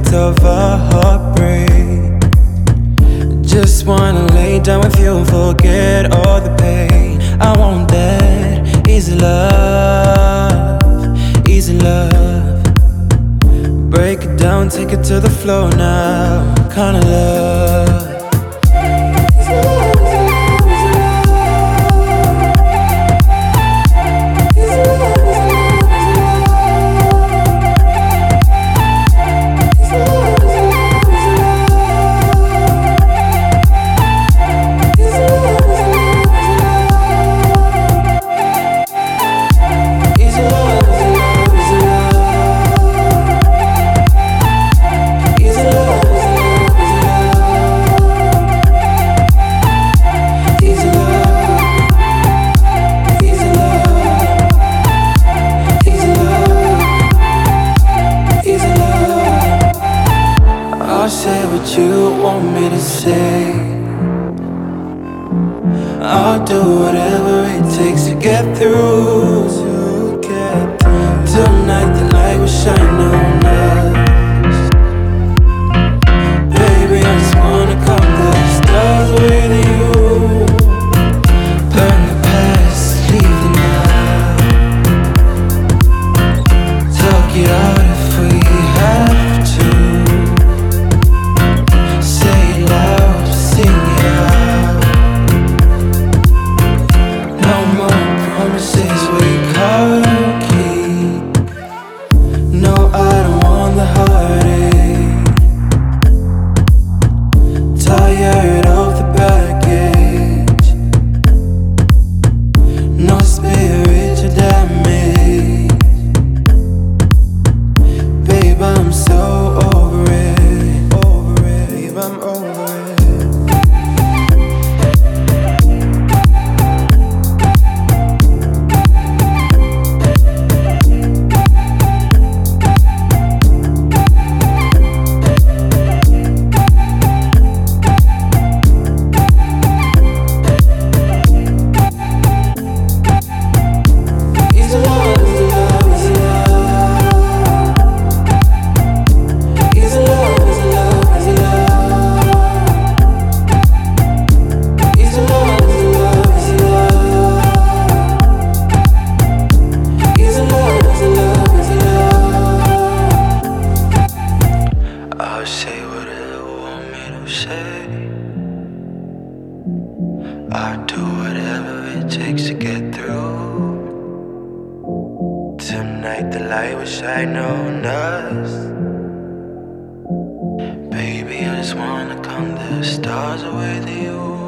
effect of a heartbreak. Just wanna lay down with you and forget all the pain. I want that easy love, easy love. Break it down, take it to the floor now, kinda love. I'll say what you want me to say. I'll do whatever it takes to get through. Tonight the light will shine on us. Baby, I just wanna come to the stars with you. Burn the past, leave the now. Talk it out if we have to. Promises we can't keep. No, I don't want the heartache. Tired of the baggage. No spiritual damage. Babe, I'm so over it. Babe, I'm over it. I'll say whatever you want me to say. I'll do whatever it takes to get through. Tonight the light will shine on us. Baby, I just wanna come to the stars with you.